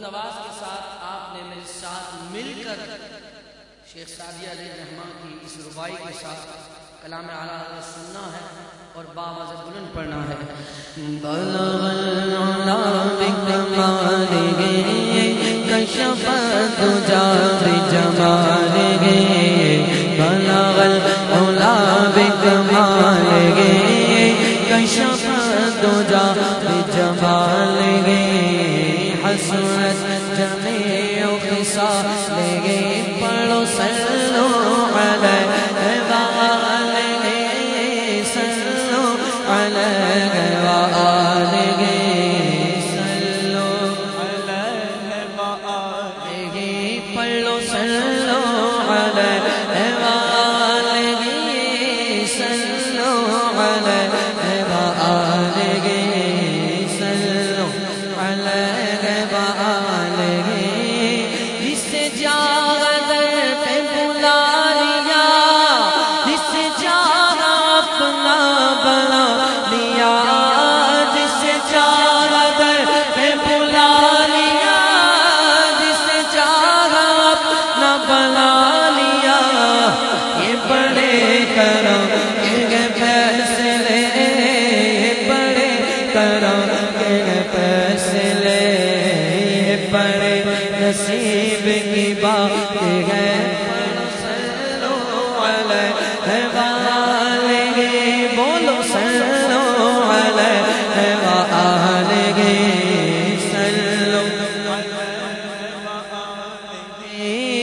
نواز کے ساتھ آپ نے میرے ساتھ مل کر شیخ سعدی علیہ الرحمہ کی اس ربائی کے ساتھ کلام اعلیٰ حضرت سننا ہے اور باوزن بلند پڑھنا ہے. بلغ العلا بکمالہ کشف الدجى بجمالہ بلغ العلا بکمالہ کشف الدجى بجمالہ حسنت جمیع خصالہ پڑھو صلو علیہ وآلہ صلو علیہ وآلہ صلو علیہ وآلہ پڑھو صلو علیہ وآلہ صلو علیہ وآلہ صلو علیہ وآلہ جس جگہ در پہ بلا لیا جس جگہ اپنا بنا لیا جس جگہ در پہ بلا لیا جس جگہ اپنا بنا لیا یہ بڑے کرم کے فیصلے یہ بڑے کرم کے فیصلے یہ بڑے نصیب کی بات ہے. صلو علیہ وآلہ بولو صلو علیہ وآلہ صلو علیہ وآلہ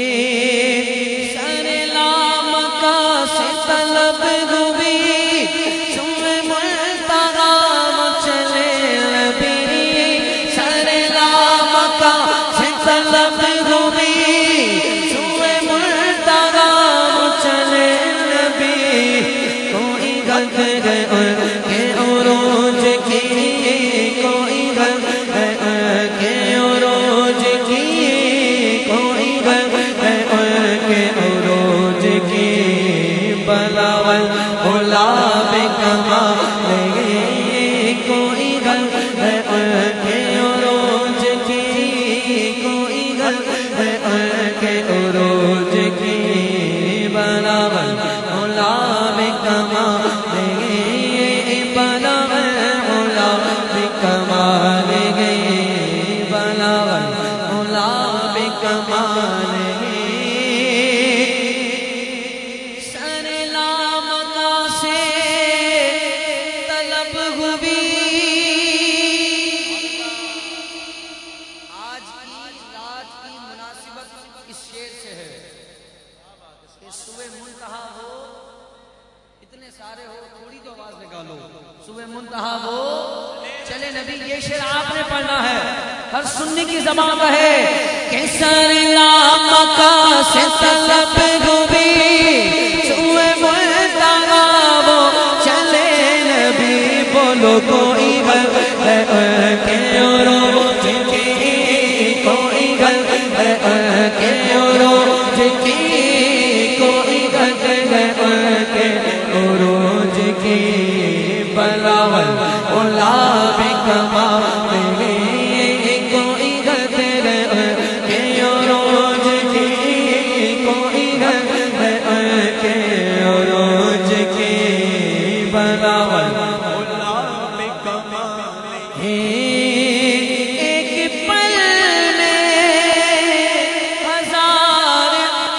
سر لامکا سے طلب ہوئی سوئے ملتغام چلے نبی سر لامکا سے طلب ہوئی سوئے ملتغام چلے نبی کوئی غلط ہے ان کے عروج کی کوئی غلط ہے ان کے عروج کی کوئی غلط ہے ان کے عروج کی بلاول غلاب کمالہ کوئی غلط ہے ان کے عروج کی کوئی غلط ہے ان کے عروج کی بلاول غلاب کمالہ بلاول غلاب کمالہ بلاول غلاب کمالہ سر لامکا سے طلب ہوئی آج کی رات کی مناسبت اس شعر سے ہے کہ صبح منتہا ہو اتنے سارے ہو تھوڑی تو آواز نکالو صبح منتہا ہو چلے نبی یہ شعر آپ نے پڑھنا ہے ہر سنی کی زبان رہے کہ سر لامکا سے طلب ہوئی سوئے ملتغا وہ چلے نبی بولو کوئی غلط ہے ان کے عروج کی کوئی غلط ہے ان کے عروج کی کوئی غلط ہے ان کے عروج کی بلاول غلاب کمالہ کوئی غلط ہے ان کے عروج کی کوئی غلط ہے ان کے عروج کی بلاول غلاب کمالہ ایک پل میں ہزار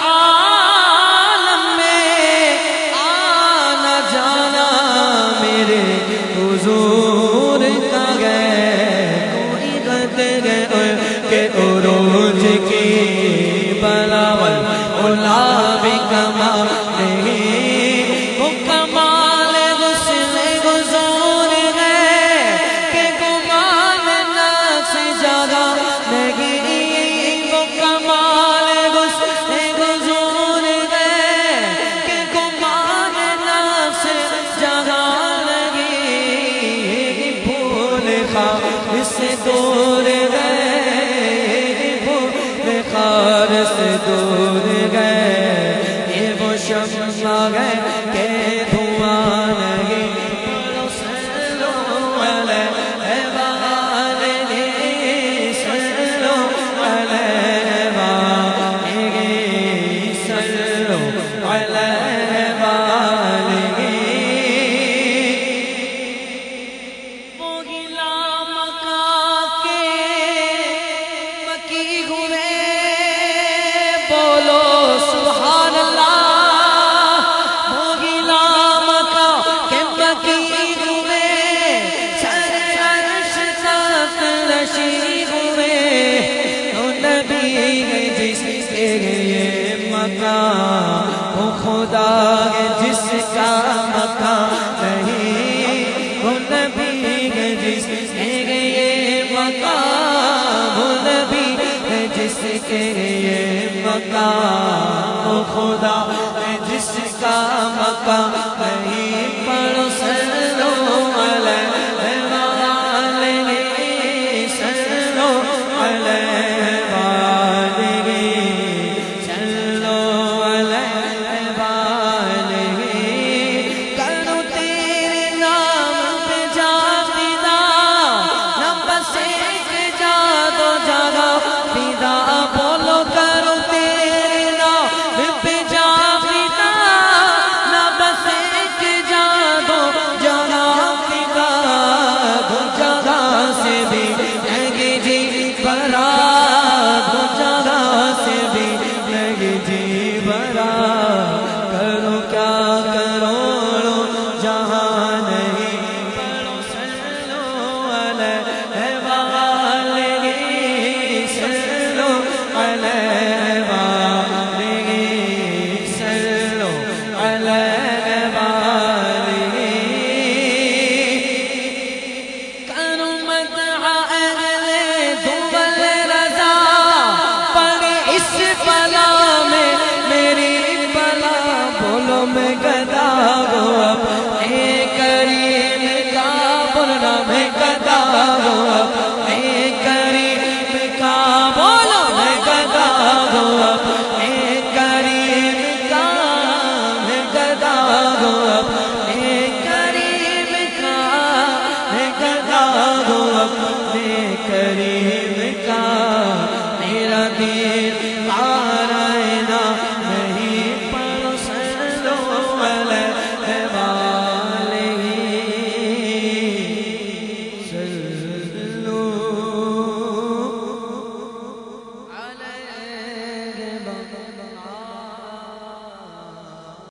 عالم میں آنا جانا میرے حضور کا گئے کوئی غلط ہے ان کے عروج کی بلاول غلاب کمالہ وہ کمال حسن حضور ہے کہ گمان نفس جگہ نہیں وہ کمال حسن حضور ہے کہ گمان نفس جگہ نہیں بھول خار سے دور گئے بھول خار سے دور گئے یہ وہ شمع ہے کہ دھواں نہیں صلو علیہ وآلہ صلو خدا ہے جس کا مقام نہیں، وہ نبی ہے جس کے یہ مقام، وہ نبی ہے جس کے یہ مقام، وہ خدا ہے جس کا مقام نہیں،